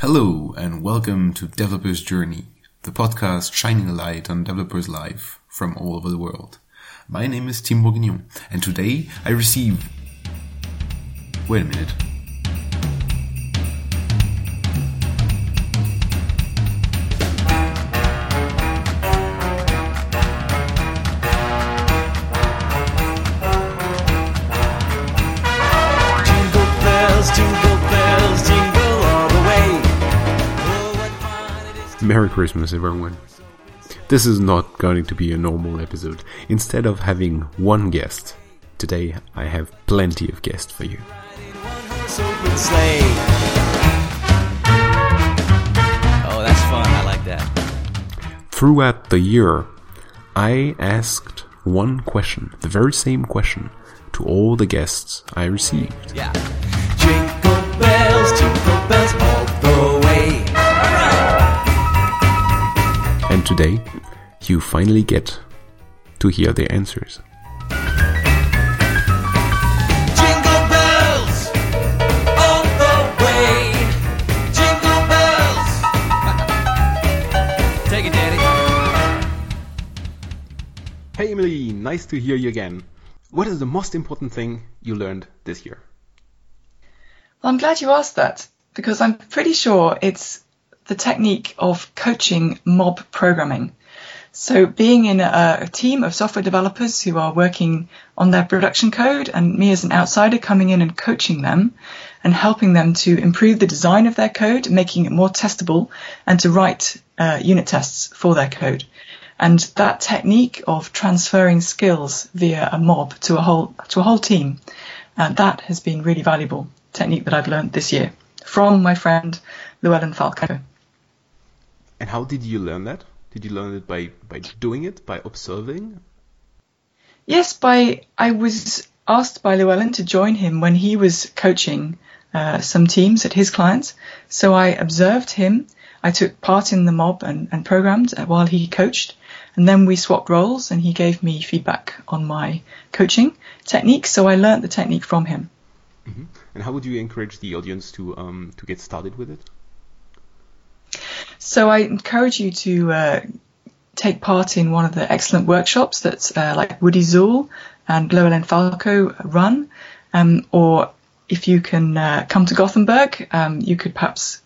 Hello and welcome to Developer's Journey, the podcast shining a light on developers' life from all over the world. My name is Tim Bourguignon and today I receive... Wait a minute. Merry Christmas, everyone. This is not going to be a normal episode. Instead of having one guest, today I have plenty of guests for you. Oh, that's fun. I like that. Throughout the year, I asked one question, the very same question, to all the guests I received. Yeah. Jingle bells all the way. And today, you finally get to hear their answers. Jingle bells all the way. Jingle bells. Take it, Daddy. Hey Emily, nice to hear you again. What is the most important thing you learned this year? Well, I'm glad you asked that because I'm pretty sure it's the technique of coaching mob programming. So being in a team of software developers who are working on their production code and me as an outsider coming in and coaching them and helping them to improve the design of their code, making it more testable and to write unit tests for their code. And that technique of transferring skills via a mob to a whole team, that has been really valuable technique that I've learned this year from my friend Llewellyn Falco. And how did you learn that? Did you learn it by doing it, by observing? Yes, I was asked by Llewellyn to join him when he was coaching some teams at his clients. So I observed him. I took part in the mob and programmed while he coached. And then we swapped roles and he gave me feedback on my coaching technique. So I learned the technique from him. Mm-hmm. And how would you encourage the audience to get started with it? So I encourage you to take part in one of the excellent workshops that's like Woody Zuhl and Llewellyn Falco run. Or if you can come to Gothenburg, you could perhaps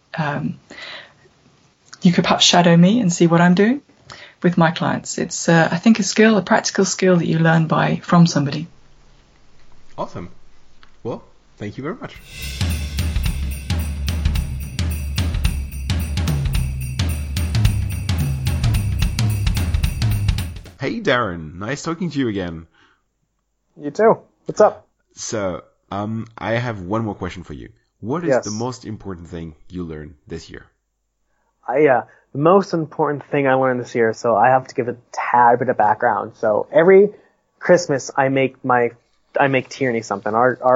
shadow me and see what I'm doing with my clients. It's I think a practical skill that you learn from somebody. Awesome. Well, thank you very much. Hey Darren, nice talking to you again. You too. What's up? So, I have one more question for you. What is the most important thing you learned this year? The most important thing I learned this year, so I have to give a tad bit of background. So every Christmas I make Tierney something.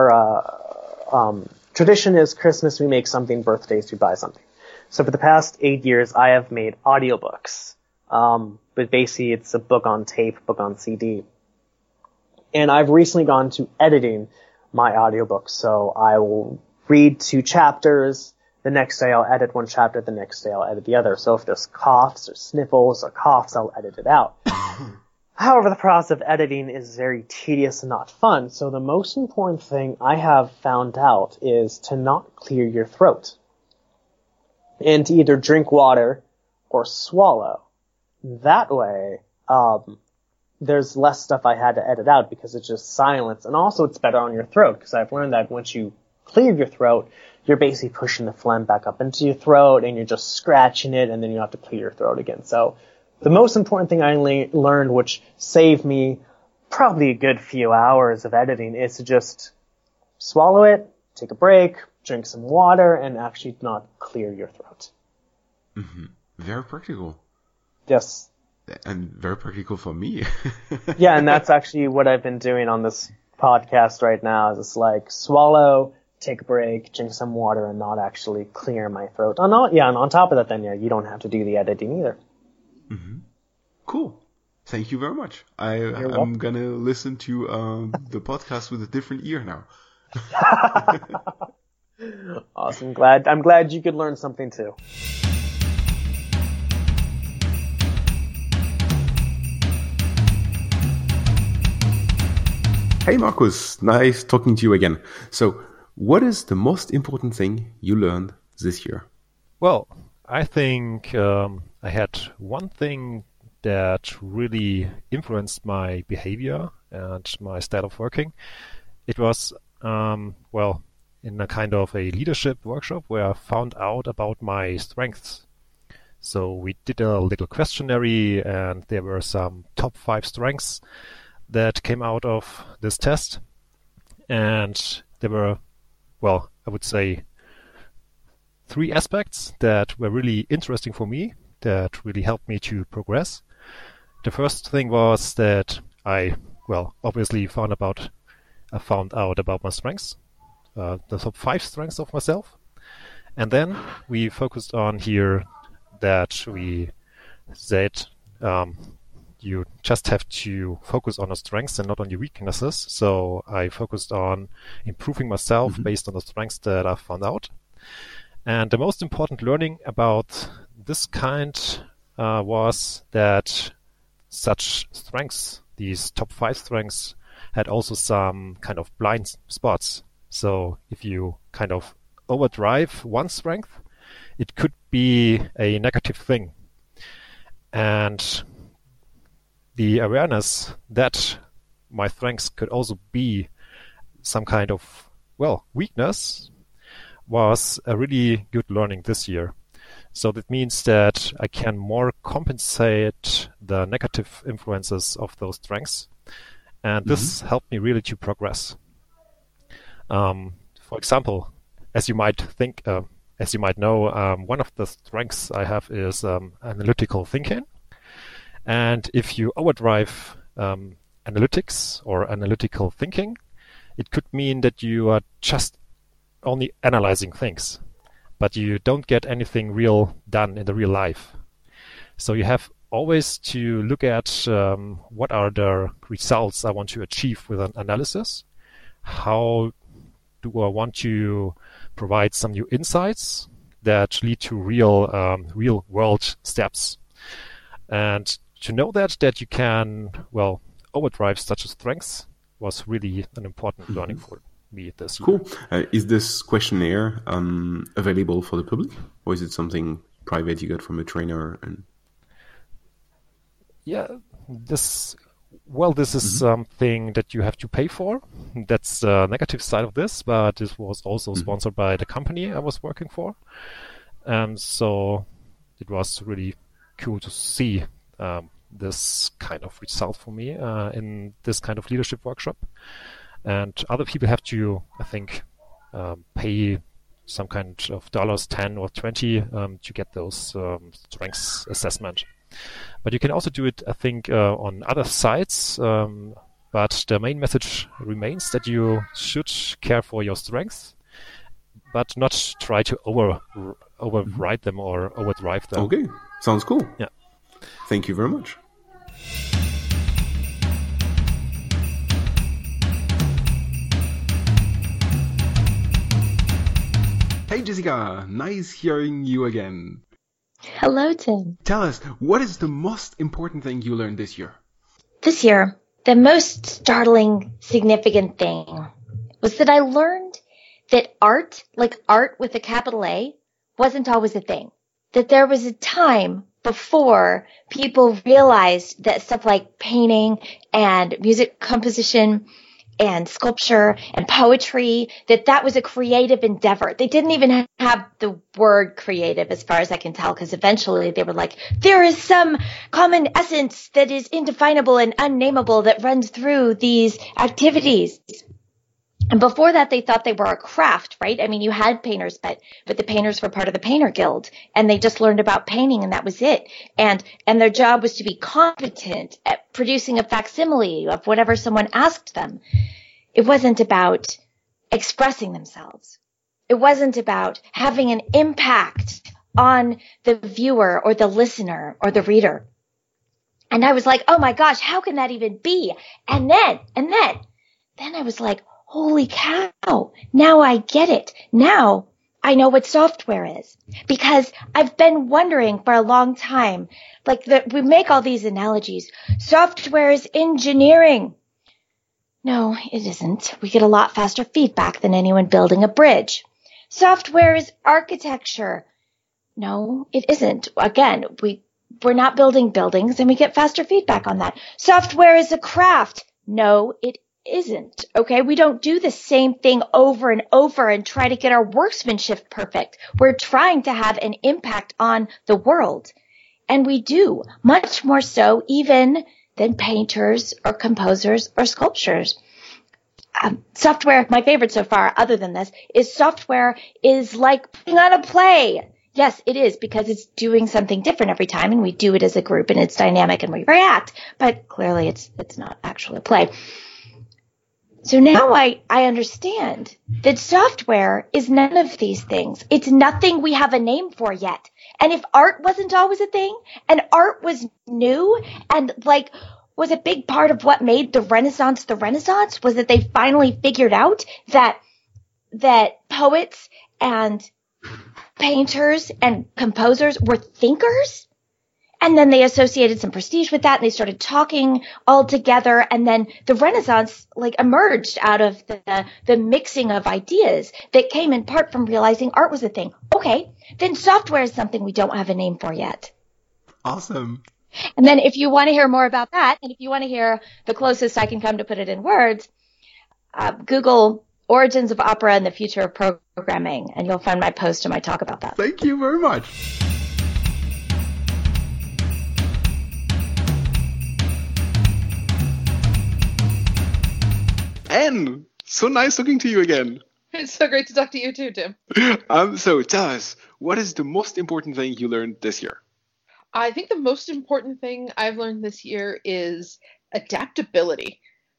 Our tradition is Christmas we make something, birthdays we buy something. So for the past 8 years I have made audiobooks. But basically it's a book on tape, book on CD. And I've recently gone to editing my audiobooks. So I will read 2 chapters. The next day I'll edit 1 chapter. The next day I'll edit the other. So if there's coughs or sniffles or coughs, I'll edit it out. However, the process of editing is very tedious and not fun. So the most important thing I have found out is to not clear your throat. And to either drink water or swallow. That way, there's less stuff I had to edit out because it's just silence. And also it's better on your throat because I've learned that once you clear your throat, you're basically pushing the phlegm back up into your throat and you're just scratching it and then you have to clear your throat again. So the most important thing I learned, which saved me probably a good few hours of editing, is to just swallow it, take a break, drink some water, and actually not clear your throat. Mm-hmm. Very practical. Yes. And very practical for me. Yeah, and that's actually what I've been doing on this podcast right now. Is it's like swallow, take a break, drink some water, and not actually clear my throat. And on top of that, then you don't have to do the editing either. Mm-hmm. Cool. Thank you very much. I'm gonna listen to the podcast with a different ear now. Awesome. I'm glad you could learn something too. Hey Markus, nice talking to you again. So, what is the most important thing you learned this year? Well, I think I had one thing that really influenced my behavior and my style of working. It was, in a kind of a leadership workshop where I found out about my strengths. So we did a little questionnaire and there were some top 5 strengths that came out of this test. And there were, I would say 3 aspects that were really interesting for me, that really helped me to progress. The first thing was that I obviously found out about my strengths, the top 5 strengths of myself. And then we focused on here that we said you just have to focus on the strengths and not on your weaknesses. So I focused on improving myself based on the strengths that I found out. And the most important learning about this kind was that such strengths, these top 5 strengths, had also some kind of blind spots. So if you kind of overdrive one strength, it could be a negative thing. And the awareness that my strengths could also be some kind of, weakness was a really good learning this year. So that means that I can more compensate the negative influences of those strengths. And this helped me really to progress. For example, as you might know, one of the strengths I have is analytical thinking. And if you overdrive analytics or analytical thinking, it could mean that you are just only analyzing things, but you don't get anything real done in the real life. So you have always to look at what are the results I want to achieve with an analysis. How do I want to provide some new insights that lead to real world steps? And to know that you can, overdrive such a strengths was really an important learning for me this year. Cool. Is this questionnaire available for the public, or is it something private you got from a trainer? Yeah, this is something that you have to pay for. That's the negative side of this, but this was also sponsored by the company I was working for. So it was really cool to see this kind of result for me in this kind of leadership workshop. And other people have to, I think, pay some kind of dollars, 10 or 20, to get those strengths assessment. But you can also do it, I think, on other sites. But the main message remains that you should care for your strengths, but not try to override them or overdrive them. Okay, sounds cool. Yeah. Thank you very much. Hey Jessica, nice hearing you again. Hello, Tim. Tell us, what is the most important thing you learned this year? This year, the most startling, significant thing was that I learned that art, like art with a capital A, wasn't always a thing. That there was a time before people realized that stuff like painting and music composition and sculpture and poetry, that was a creative endeavor. They didn't even have the word creative as far as I can tell, because eventually they were like, there is some common essence that is indefinable and unnameable that runs through these activities. And before that, they thought they were a craft, right? I mean, you had painters, but the painters were part of the painter guild, and they just learned about painting, and that was it. And their job was to be competent at producing a facsimile of whatever someone asked them. It wasn't about expressing themselves. It wasn't about having an impact on the viewer or the listener or the reader. And I was like, oh my gosh, how can that even be? And then I was like, holy cow, now I get it. Now I know what software is, because I've been wondering for a long time, we make all these analogies. Software is engineering. No, it isn't. We get a lot faster feedback than anyone building a bridge. Software is architecture. No, it isn't. Again, we're not building buildings and we get faster feedback on that. Software is a craft. No, it isn't. Okay. We don't do the same thing over and over and try to get our workmanship perfect. We're trying to have an impact on the world. And we do much more so even than painters or composers or sculptors. Software, my favorite so far, other than this, is software is like putting on a play. Yes, it is, because it's doing something different every time, and we do it as a group, and it's dynamic, and we react. But clearly, it's not actually a play. So now I understand that software is none of these things. It's nothing we have a name for yet. And if art wasn't always a thing, and art was new, and was a big part of what made the Renaissance, was that they finally figured out that poets and painters and composers were thinkers. And then they associated some prestige with that, and they started talking all together. And then the Renaissance emerged out of the mixing of ideas that came in part from realizing art was a thing. Okay, then software is something we don't have a name for yet. Awesome. And then if you want to hear more about that, and if you want to hear the closest I can come to put it in words, Google Origins of Opera and the Future of Programming, and you'll find my post and my talk about that. Thank you very much. Anne, so nice talking to you again. It's so great to talk to you too, Tim. So tell us, what is the most important thing you learned this year? I think the most important thing I've learned this year is adaptability.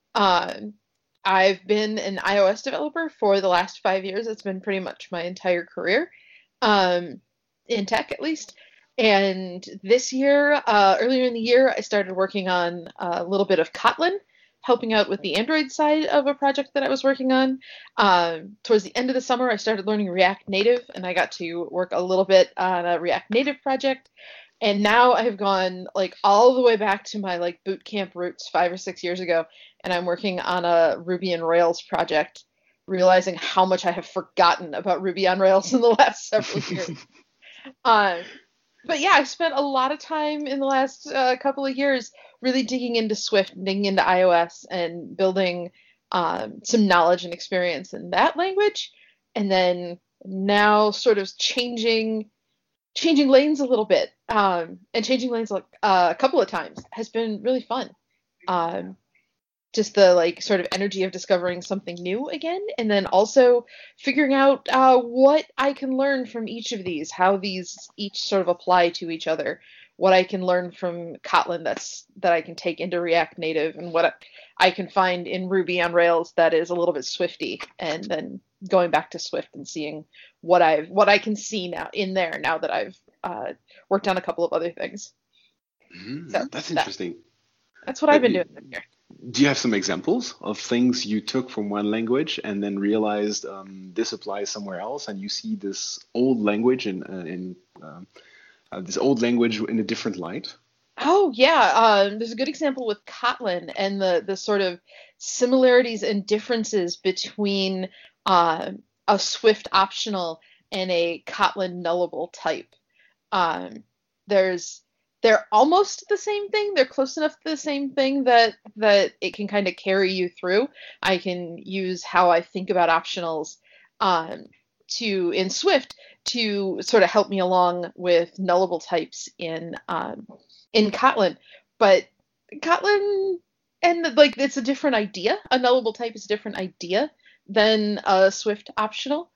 I've been an iOS developer for the last 5 years. It's been pretty much my entire career, in tech at least. And this year, earlier in the year, I started working on a little bit of Kotlin, helping out with the Android side of a project that I was working on. Towards the end of the summer, I started learning React Native, and I got to work a little bit on a React Native project. And now I've gone all the way back to my boot camp roots 5 or 6 years ago, and I'm working on a Ruby on Rails project, realizing how much I have forgotten about Ruby on Rails in the last several years. But yeah, I've spent a lot of time in the last couple of years really digging into Swift, digging into iOS, and building some knowledge and experience in that language. And then now sort of changing lanes a little bit, and changing lanes a couple of times has been really fun. Just the sort of energy of discovering something new again, and then also figuring out what I can learn from each of these, how these each sort of apply to each other, what I can learn from Kotlin that I can take into React Native, and what I can find in Ruby on Rails that is a little bit Swifty, and then going back to Swift and seeing what I can see now in there now that I've worked on a couple of other things. So That's interesting. That's what I've been doing this year. Do you have some examples of things you took from one language and then realized this applies somewhere else, and you see this old language in this old language in a different light? Oh yeah, there's a good example with Kotlin and the sort of similarities and differences between a Swift optional and a Kotlin nullable type. They're almost the same thing. They're close enough to the same thing that it can kind of carry you through. I can use how I think about optionals in Swift to sort of help me along with nullable types in Kotlin. But Kotlin, and it's a different idea. A nullable type is a different idea than a Swift optional.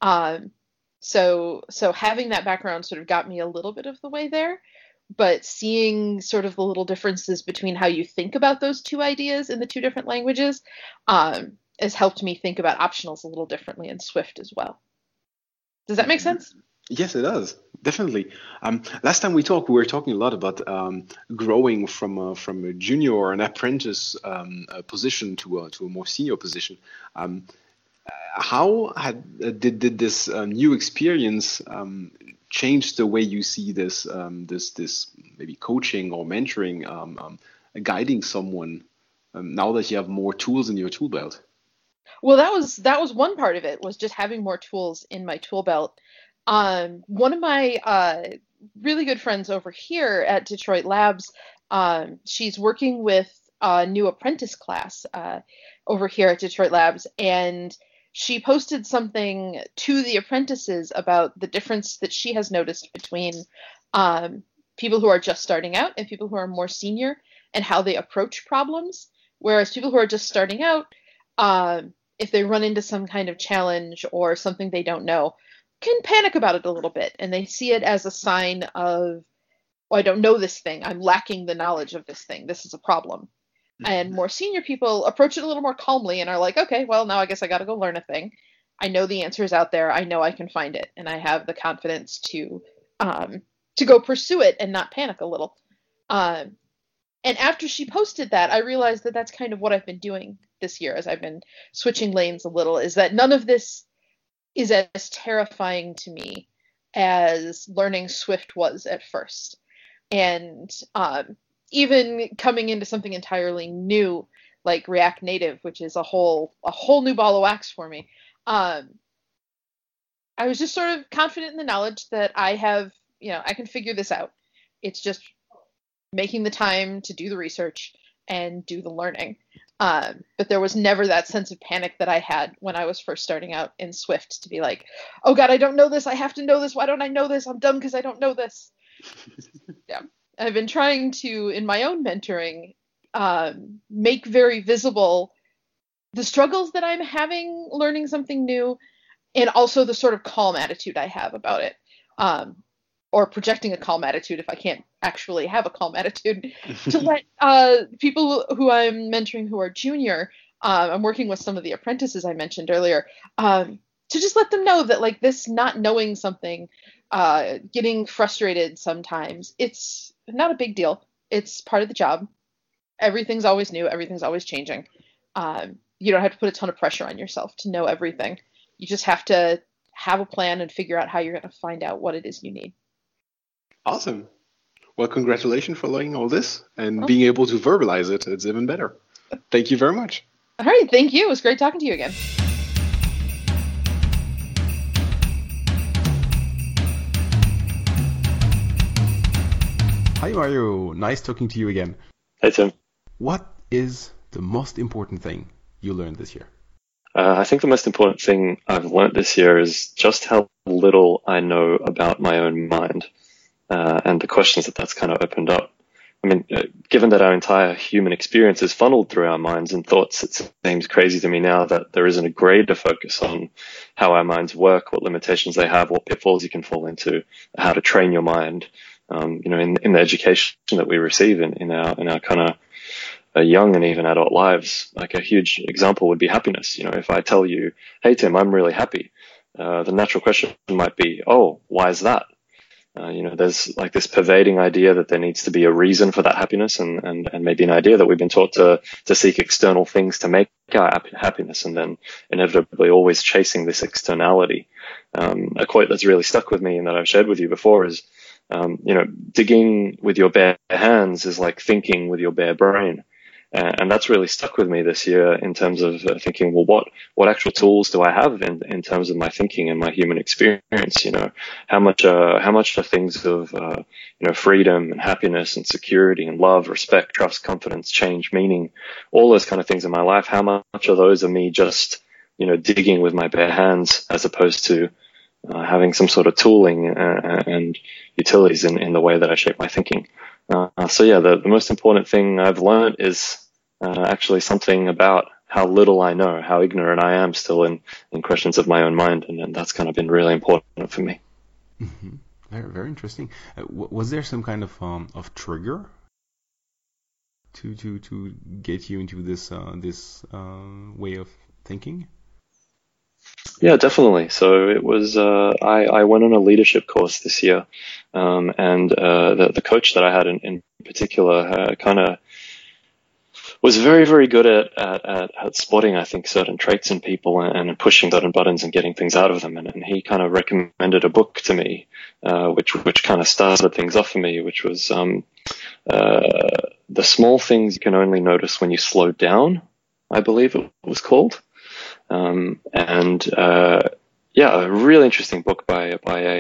So having that background sort of got me a little bit of the way there. But seeing sort of the little differences between how you think about those two ideas in the two different languages has helped me think about optionals a little differently in Swift as well. Does that make sense? Yes, it does. Definitely. Last time we talked, we were talking a lot about growing from a junior or an apprentice position to a more senior position. How did this new experience change the way you see this this maybe coaching or mentoring, guiding someone now that you have more tools in your tool belt? Well, that was one part of it, was just having more tools in my tool belt. One of my really good friends over here at Detroit Labs, she's working with a new apprentice class over here at Detroit Labs, and she posted something to the apprentices about the difference that she has noticed between people who are just starting out and people who are more senior, and how they approach problems. Whereas people who are just starting out, if they run into some kind of challenge or something they don't know, can panic about it a little bit, and they see it as a sign of, oh, I don't know this thing, I'm lacking the knowledge of this thing, this is a problem. And more senior people approach it a little more calmly and are like, okay, well, now I guess I got to go learn a thing. I know the answer is out there, I know I can find it, and I have the confidence to go pursue it and not panic a little. And after she posted that, I realized that that's kind of what I've been doing this year as I've been switching lanes a little, is that none of this is as terrifying to me as learning Swift was at first. And even coming into something entirely new, like React Native, which is a whole new ball of wax for me, I was just sort of confident in the knowledge that I have, I can figure this out. It's just making the time to do the research and do the learning. But there was never that sense of panic that I had when I was first starting out in Swift, to be like, oh God, I don't know this. I have to know this. Why don't I know this? I'm dumb because I don't know this. Yeah. I've been trying to, in my own mentoring, make very visible the struggles that I'm having learning something new, and also the sort of calm attitude I have about it. Or projecting a calm attitude if I can't actually have a calm attitude, to let people who I'm mentoring who are junior, I'm working with some of the apprentices I mentioned earlier, to just let them know that, like, this not knowing something, getting frustrated sometimes, it's not a big deal. It's part of the job. Everything's always new. Everything's always changing. You don't have to put a ton of pressure on yourself to know everything. You just have to have a plan and figure out how you're going to find out what it is you need. Awesome. Well, congratulations for learning all this and being able to verbalize it. It's even better. Thank you very much. All right. Thank you. It was great talking to you again. Hi, Mario. Nice talking to you again. Hey, Tim. What is the most important thing you learned this year? I think the most important thing I've learned this year is just how little I know about my own mind. And the questions that's kind of opened up. I mean, given that our entire human experience is funneled through our minds and thoughts, it seems crazy to me now that there isn't a greater focus on how our minds work, what limitations they have, what pitfalls you can fall into, how to train your mind. In the education that we receive in our kind of young and even adult lives. Like a huge example would be happiness. If I tell you, hey, Tim, I'm really happy, the natural question might be, oh, why is that? There's like this pervading idea that there needs to be a reason for that happiness, and maybe an idea that we've been taught to seek external things to make our happiness, and then inevitably always chasing this externality. A quote that's really stuck with me and that I've shared with you before is, digging with your bare hands is like thinking with your bare brain. And that's really stuck with me this year in terms of thinking, well, what actual tools do I have in terms of my thinking and my human experience? How much are things of, freedom and happiness and security and love, respect, trust, confidence, change, meaning, all those kind of things in my life. How much of those are me just, digging with my bare hands as opposed to having some sort of tooling and utilities in the way that I shape my thinking. The most important thing I've learned is actually something about how little I know, how ignorant I am still in questions of my own mind, and that's kind of been really important for me. Mm-hmm. Very, very interesting. Was there some kind of trigger to get you into this way of thinking? Yeah, definitely. So it was, I went on a leadership course this year, and the coach that I had in particular kind of was very, very good at spotting, I think, certain traits in people and pushing certain buttons and getting things out of them. And he kind of recommended a book to me, which kind of started things off for me, which was The Small Things You Can Only Notice When You Slow Down, I believe it was called. Yeah, a really interesting book by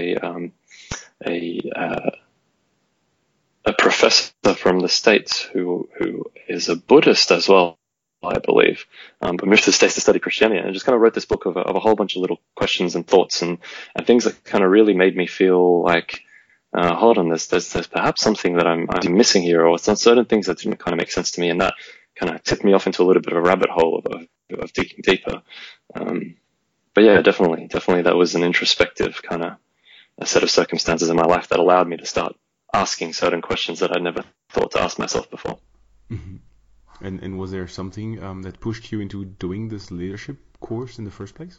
a professor from the States who is a Buddhist as well, I believe, but moved to the States to study Christianity, and just kind of wrote this book of a whole bunch of little questions and thoughts and things that kind of really made me feel like, hold on, there's perhaps something that I'm missing here, or some certain things that didn't kind of make sense to me, and that kind of tipped me off into a little bit of a rabbit hole of digging deeper. But yeah, definitely that was an introspective kind of a set of circumstances in my life that allowed me to start asking certain questions that I'd never thought to ask myself before. Mm-hmm. And was there something that pushed you into doing this leadership course in the first place?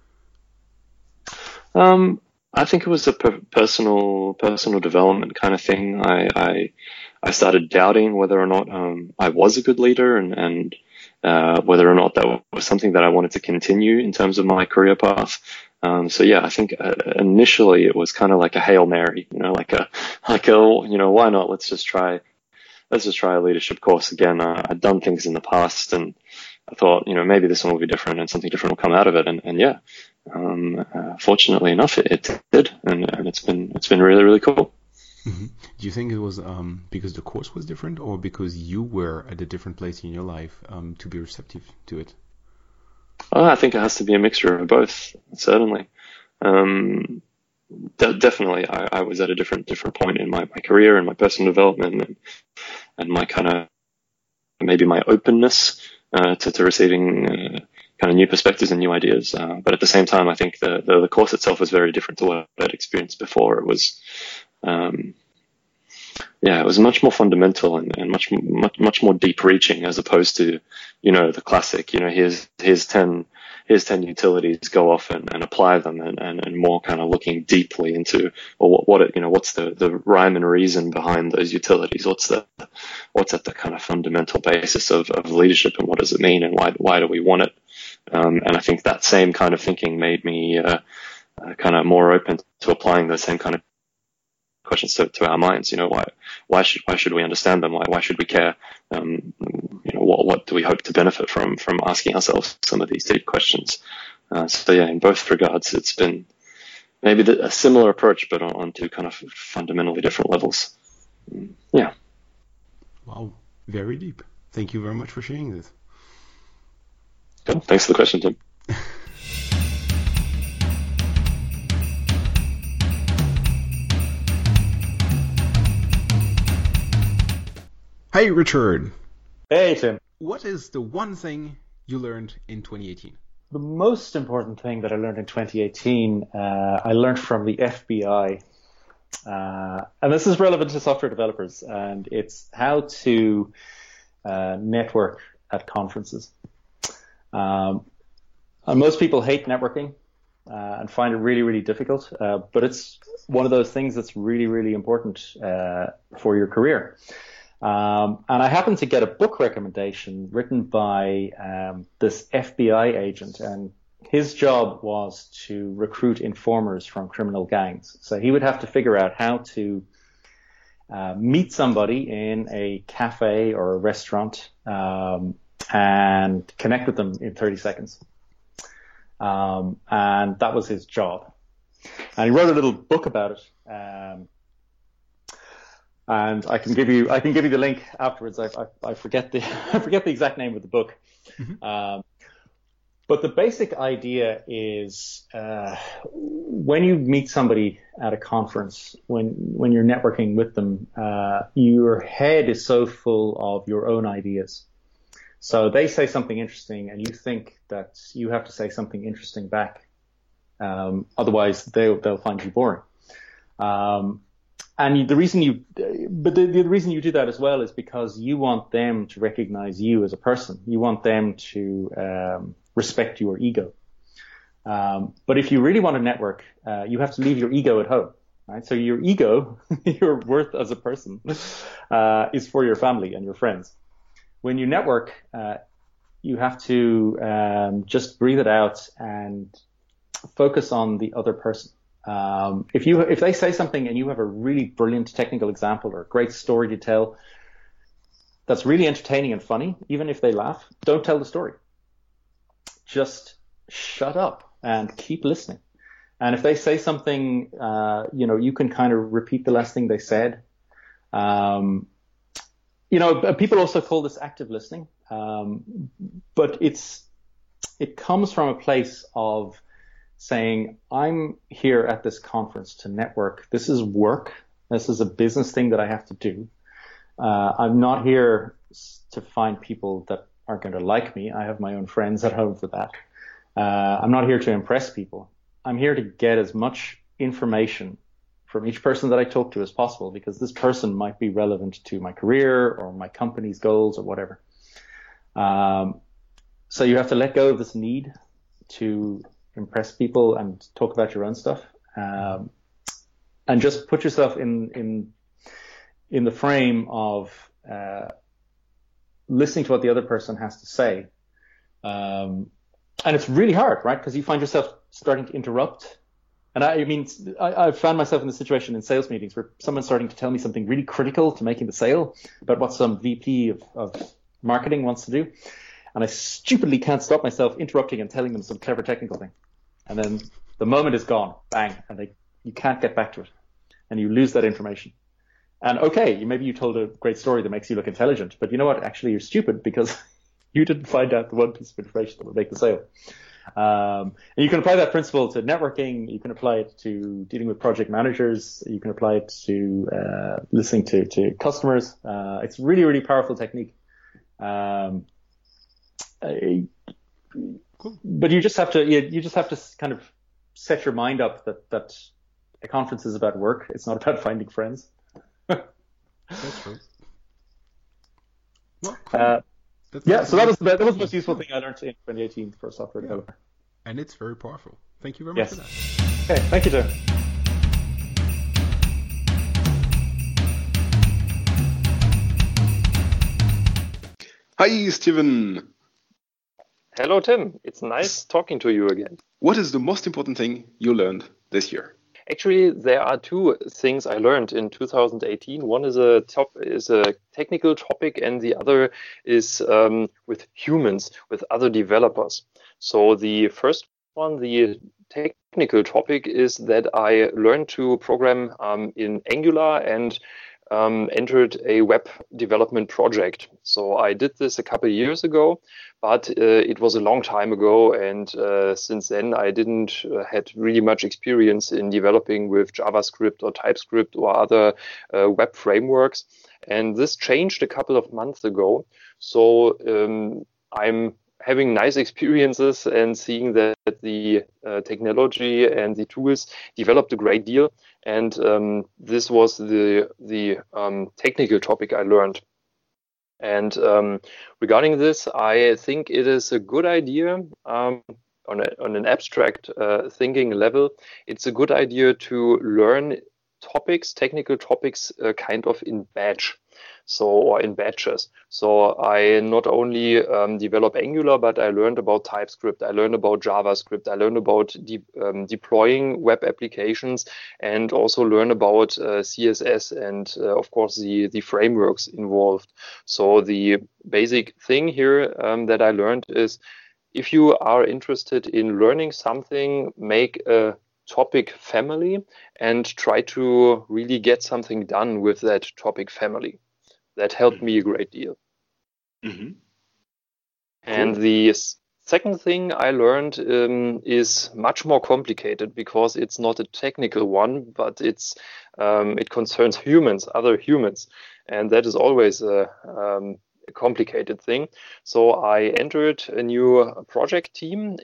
I think it was a personal development kind of thing. I started doubting whether or not I was a good leader, and whether or not that was something that I wanted to continue in terms of my career path. So yeah, I think initially it was kind of like a Hail Mary, like a why not? Let's just try a leadership course again. I'd done things in the past, and I thought, maybe this one will be different and something different will come out of it. And yeah, fortunately enough, it did, and it's been really, really cool. Mm-hmm. Do you think it was because the course was different, or because you were at a different place in your life to be receptive to it? I think it has to be a mixture of both, certainly. Definitely, I was at a different point in my career and my personal development and my kind of, maybe my openness to receiving kind of new perspectives and new ideas. But at the same time, I think the course itself was very different to what I'd experienced before. It was, it was much more fundamental and much more deep reaching, as opposed to, the classic, here's 10 utilities, go off and apply them, and more kind of looking deeply into, or what's the rhyme and reason behind those utilities? What's at the kind of fundamental basis of leadership, and what does it mean, and why do we want it? And I think that same kind of thinking made me kind of more open to applying the same kind of questions to our minds. Why should we understand them? Why should we care? What do we hope to benefit from asking ourselves some of these deep questions? So yeah, in both regards, it's been maybe a similar approach, but on two kind of fundamentally different levels. Yeah. Wow, very deep. Thank you very much for sharing this. Cool. Thanks for the question, Tim. Hi, Richard. Hey, Tim. What is the one thing you learned in 2018? The most important thing that I learned in 2018, I learned from the FBI. And this is relevant to software developers, and it's how to network at conferences. And most people hate networking and find it really, really difficult, but it's one of those things that's really, really important for your career. And I happened to get a book recommendation written by this FBI agent, and his job was to recruit informers from criminal gangs. So he would have to figure out how to meet somebody in a cafe or a restaurant and connect with them in 30 seconds. And that was his job. And he wrote a little book about it. And I can give you the link afterwards. I forget the exact name of the book. Mm-hmm. But the basic idea is when you meet somebody at a conference, when you're networking with them, your head is so full of your own ideas. So they say something interesting, and you think that you have to say something interesting back. Otherwise, they'll find you boring. And the reason you do that as well is because you want them to recognize you as a person. You want them to respect your ego. But if you really want to network, you have to leave your ego at home, right? So your ego, your worth as a person, is for your family and your friends. When you network, you have to just breathe it out and focus on the other person. If they say something and you have a really brilliant technical example or a great story to tell that's really entertaining and funny, even if they laugh, don't tell the story. Just shut up and keep listening. And if they say something, you can kind of repeat the last thing they said. People also call this active listening, but it comes from a place of saying, I'm here at this conference to network. This is work. This is a business thing that I have to do. I'm not here to find people that are going to like me. I have my own friends at home for that. I'm not here to impress people. I'm here to get as much information from each person that I talk to as possible, because this person might be relevant to my career or my company's goals or whatever. So you have to let go of this need to impress people and talk about your own stuff, and just put yourself in the frame of listening to what the other person has to say. And it's really hard, right? Because you find yourself starting to interrupt. And I found myself in the situation in sales meetings where someone's starting to tell me something really critical to making the sale about what some VP of marketing wants to do. And I stupidly can't stop myself interrupting and telling them some clever technical thing. And then the moment is gone, bang, and you can't get back to it. And you lose that information. And okay, maybe you told a great story that makes you look intelligent, but you know what? Actually, you're stupid because you didn't find out the one piece of information that would make the sale. And you can apply that principle to networking. You can apply it to dealing with project managers. You can apply it to listening to customers. It's really, really powerful technique. But you just have to kind of set your mind up that a conference is about work. It's not about finding friends. That's true. Well, cool. So that was the most useful thing I learned in 2018 for a software developer. And it's very powerful. Thank you very much for that. Okay, thank you, Tim. Hi, Steven. Hello, Tim. It's nice talking to you again. What is the most important thing you learned this year? Actually, there are two things I learned in 2018. One is a technical topic, and the other is with humans, with other developers. So the first one, the technical topic, is that I learned to program in Angular and entered a web development project. So I did this a couple of years ago, but it was a long time ago, and since then I didn't had really much experience in developing with JavaScript or TypeScript or other web frameworks. And this changed a couple of months ago. So I'm having nice experiences and seeing that the technology and the tools developed a great deal. And this was the technical topic I learned. And regarding this, I think it is a good idea on an abstract thinking level. It's a good idea to learn topics, technical topics, kind of in batch. Or in batches. So I not only develop Angular, but I learned about TypeScript, I learned about JavaScript, I learned about deploying web applications, and also learn about CSS and of course the frameworks involved. So the basic thing here that I learned is, if you are interested in learning something, make a topic family and try to really get something done with that topic family. That helped me a great deal. Mm-hmm. And Cool. the second thing I learned is much more complicated, because it's not a technical one, but it concerns humans, other humans. And that is always a complicated thing. So I entered a new project team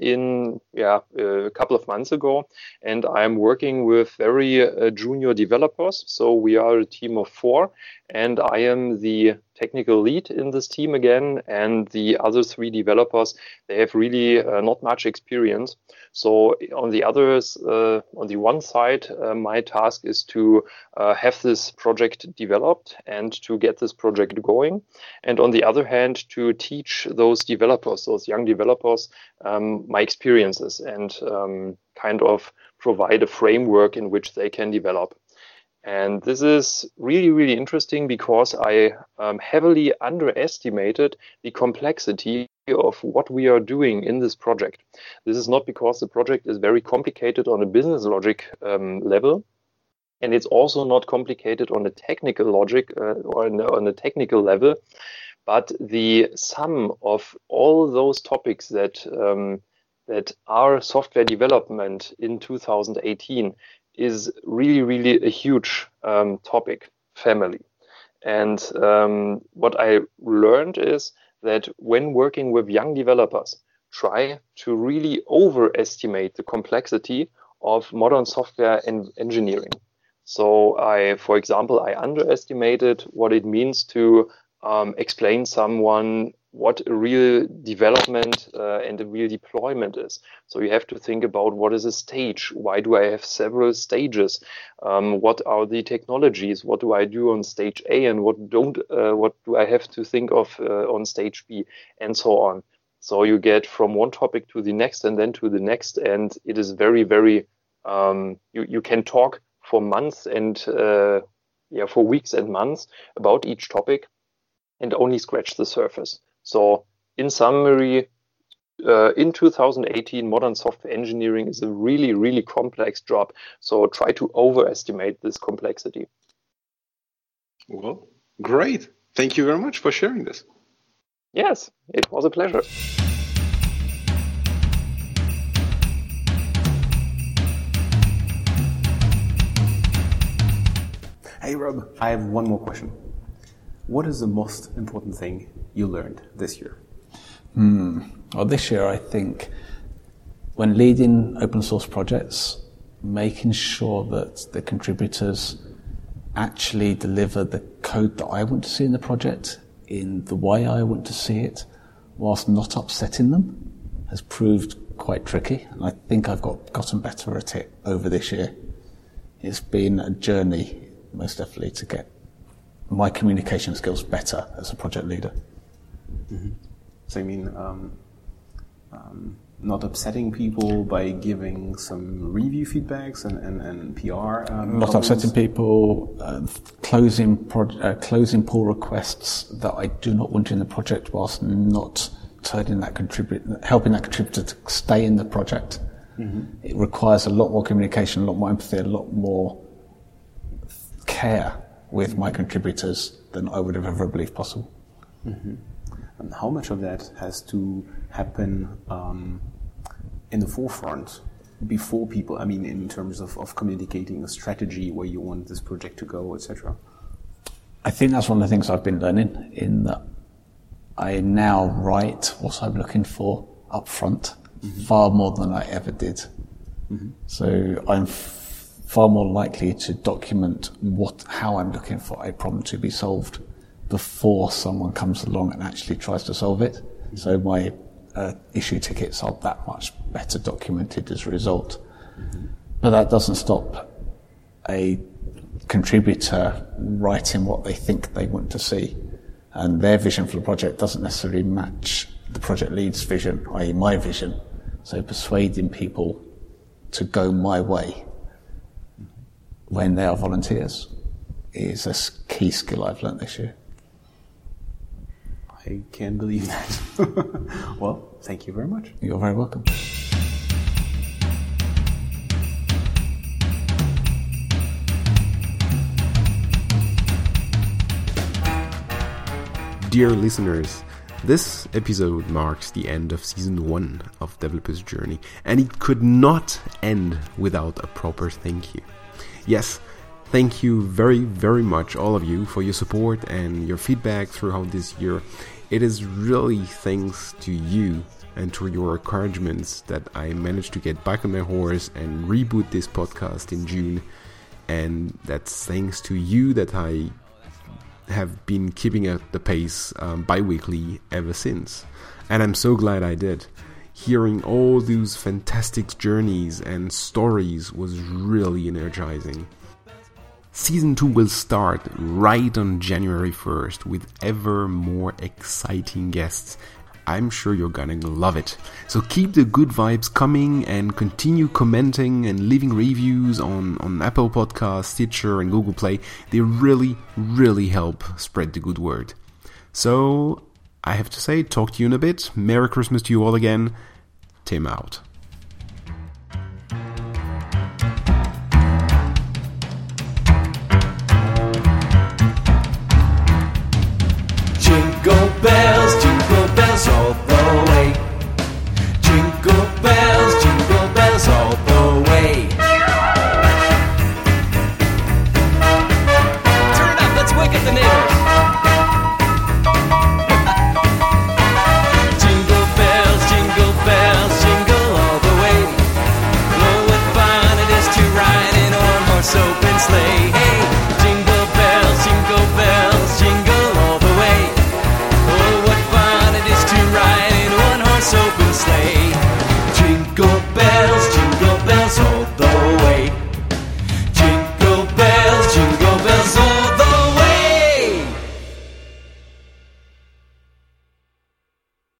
a couple of months ago, and I'm working with very junior developers. So we are a team of 4, and I am the technical lead in this team again, and the other 3 developers, they have really not much experience. So on the one side, my task is to have this project developed and to get this project going. And on the other hand, to teach those developers, those young developers, my experiences and kind of provide a framework in which they can develop. And this is really, really interesting because I heavily underestimated the complexity of what we are doing in this project. This is not because the project is very complicated on a business logic level, and it's also not complicated on a technical logic or on a technical level, but the sum of all those topics that are software development in 2018 is really, really a huge topic, family. And what I learned is that when working with young developers, try to really overestimate the complexity of modern software and engineering. So for example, I underestimated what it means to explain someone what a real development and a real deployment is. So you have to think about what is a stage? Why do I have several stages? What are the technologies? What do I do on stage A and what do I have to think of on stage B, and so on. So you get from one topic to the next and then to the next, and it is very, very, you can talk for months and for weeks and months about each topic and only scratch the surface. So in summary, in 2018, modern software engineering is a really, really complex job. So try to overestimate this complexity. Well, great. Thank you very much for sharing this. Yes, it was a pleasure. Hey Rob, I have one more question. What is the most important thing you learned this year? Well, this year I think when leading open source projects, making sure that the contributors actually deliver the code that I want to see in the project in the way I want to see it, whilst not upsetting them, has proved quite tricky. And I think I've gotten better at it over this year. It's been a journey, most definitely, to get my communication skills better as a project leader. Mm-hmm. So you mean not upsetting people by giving some review feedbacks and PR? Not upsetting people, closing pull requests that I do not want in the project, whilst not helping that contributor to stay in the project. Mm-hmm. It requires a lot more communication, a lot more empathy, a lot more care with my contributors than I would have ever believed possible. Mm-hmm. And how much of that has to happen in the forefront before people, I mean, in terms of communicating a strategy where you want this project to go, etc.? I think that's one of the things I've been learning, in that I now write what I'm looking for up front, mm-hmm. far more than I ever did. Mm-hmm. So I'm far more likely to document how I'm looking for a problem to be solved before someone comes along and actually tries to solve it. Mm-hmm. So my issue tickets are that much better documented as a result. Mm-hmm. But that doesn't stop a contributor writing what they think they want to see. And their vision for the project doesn't necessarily match the project lead's vision, i.e. my vision. So persuading people to go my way when they are volunteers is a key skill I've learned this year. I can't believe that. Well, thank you very much. You're very welcome. Dear listeners, this episode marks the end of season 1 of Developer's Journey, and it could not end without a proper thank you. Yes, thank you very, very much, all of you, for your support and your feedback throughout this year. It is really thanks to you and to your encouragements that I managed to get back on my horse and reboot this podcast in June. And that's thanks to you that I have been keeping at the pace bi-weekly ever since. And I'm so glad I did. Hearing all those fantastic journeys and stories was really energizing. Season 2 will start right on January 1st with ever more exciting guests. I'm sure you're gonna love it. So keep the good vibes coming and continue commenting and leaving reviews on Apple Podcasts, Stitcher and Google Play. They really, really help spread the good word. So I have to say, talk to you in a bit. Merry Christmas to you all again. Tim out. Jingle bells all the way. Jingle bells all the way. Turn it up, let's wake up the neighbors.